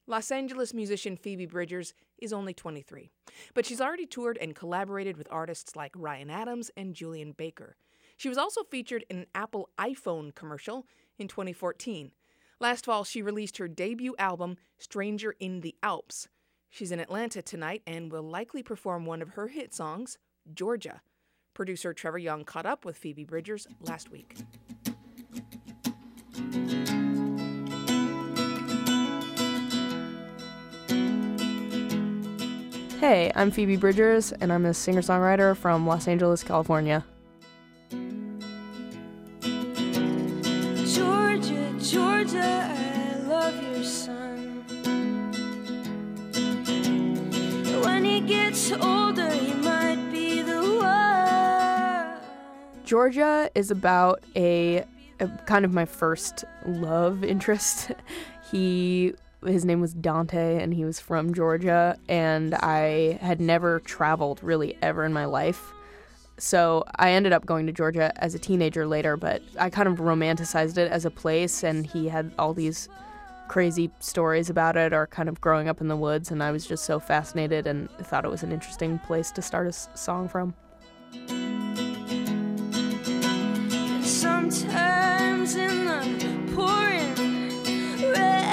Los Angeles musician Phoebe Bridgers is only 23, but she's already toured and collaborated with artists like Ryan Adams and Julian Baker. She was also featured in an Apple iPhone commercial in 2014. Last fall, she released her debut album, Stranger in the Alps. She's in Atlanta tonight and will likely perform one of her hit songs, Georgia. Producer Trevor Young caught up with Phoebe Bridgers last week. Hey, I'm Phoebe Bridgers, and I'm a singer-songwriter from Los Angeles, California. Georgia, Georgia, I love your son. When he gets older, he might be the one. Georgia is about a kind of my first love interest. His name was Dante, and he was from Georgia, and I had never traveled really ever in my life. So I ended up going to Georgia as a teenager later, but I kind of romanticized it as a place, and he had all these crazy stories about it, or kind of growing up in the woods, and I was just so fascinated and thought it was an interesting place to start a song from. And sometimes in the pouring rain,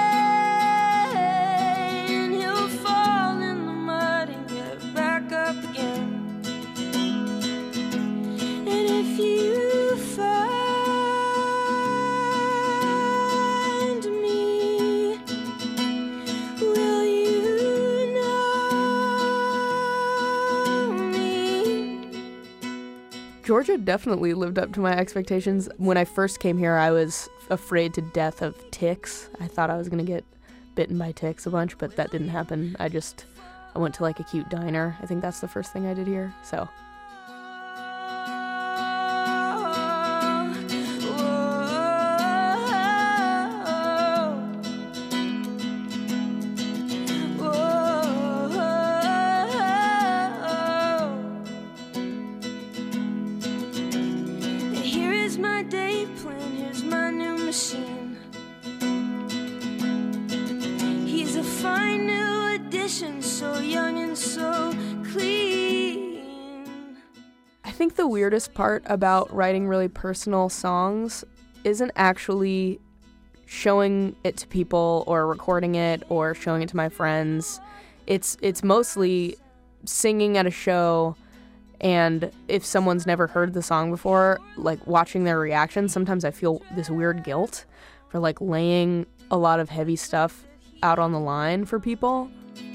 Georgia definitely lived up to my expectations. When I first came here, I was afraid to death of ticks. I thought I was going to get bitten by ticks a bunch, but that didn't happen. I went to like a cute diner. I think that's the first thing I did here, so. So young and so clean. I think the weirdest part about writing really personal songs isn't actually showing it to people or recording it or showing it to my friends. It's mostly singing at a show, and if someone's never heard the song before, like watching their reaction, sometimes I feel this weird guilt for like laying a lot of heavy stuff out on the line for people.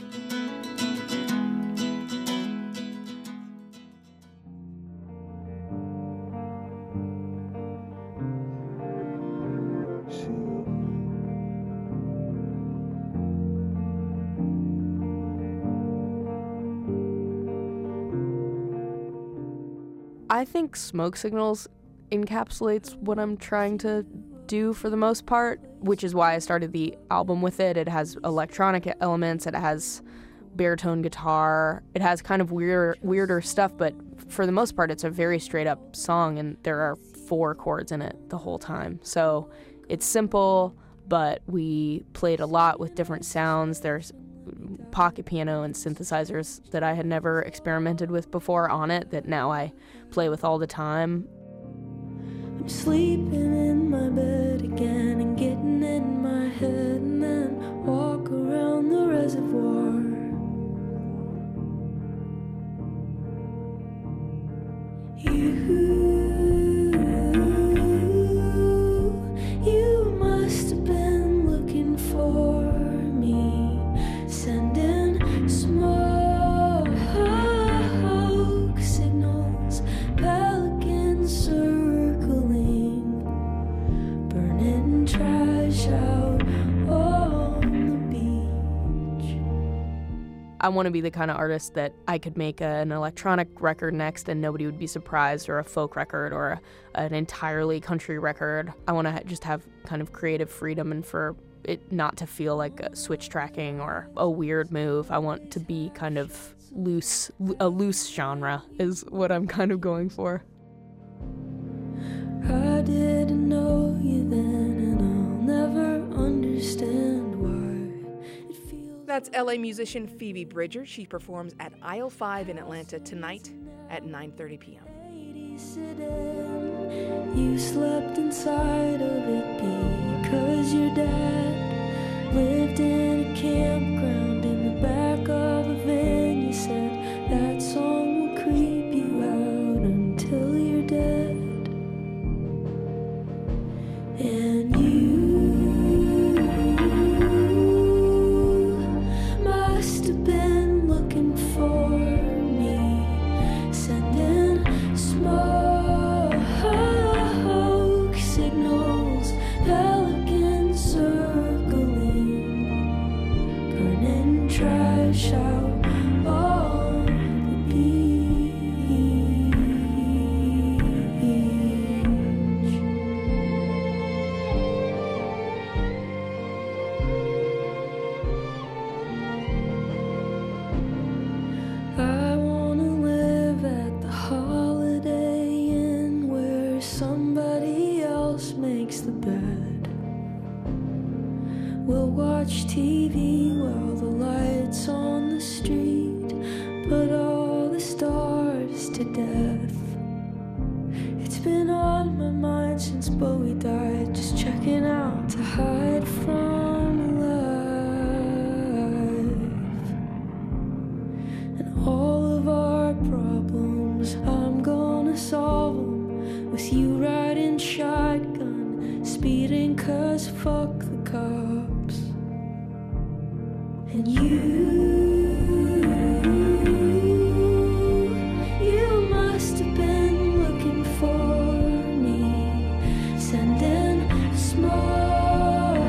I think Smoke Signals encapsulates what I'm trying to do for the most part, which is why I started the album with it. It has electronic elements, it has baritone guitar, it has kind of weirder stuff, but for the most part it's a very straight up song, and there are 4 chords in it the whole time. So it's simple, but we played a lot with different sounds. There's pocket piano and synthesizers that I had never experimented with before on it that now I play with all the time. I'm sleeping in my bed again and getting in my head, and then walk around the reservoir. You must have been looking for me, sending smoke signals, pelicans circling, burning trash out on the beach. I want to be the kind of artist that I could make an electronic record next and nobody would be surprised, or a folk record, or an entirely country record. I want to just have kind of creative freedom, and for it not to feel like a switch tracking or a weird move. I want to be kind of loose. A loose genre is what I'm kind of going for. I didn't know you then, and I'll never understand why That's LA musician Phoebe Bridgers. She performs at Aisle 5 in Atlanta tonight at 9:30 p.m. You slept inside of it because your dad lived in a campground in the back of a van. You said that song will creep you out until you're dead. And you must have been looking for me, sending smoke signals, pelicans circling, burning trash out on the beach. I wanna live at the Holiday Inn where somebody else makes the bed. We'll watch TV while the lights on the street put all the stars to death. It's been on my mind since Bowie died, just checking out to hide from life. And all of our problems, I'm gonna solve them with you riding shotgun, speeding 'cause fuck the cops. And you must have been looking for me, sending smoke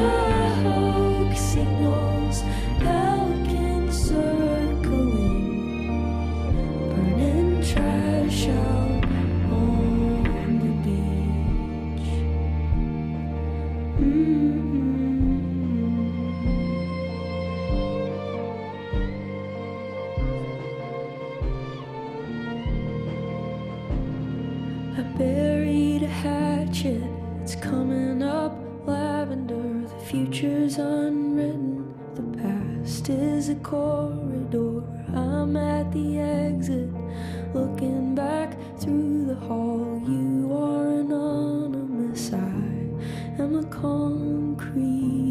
signals, pelicans circling, burning trash out on the beach. I buried a hatchet, it's coming up lavender. The future's unwritten, the past is a corridor. I'm at the exit, looking back through the hall. You are anonymous, I am a concrete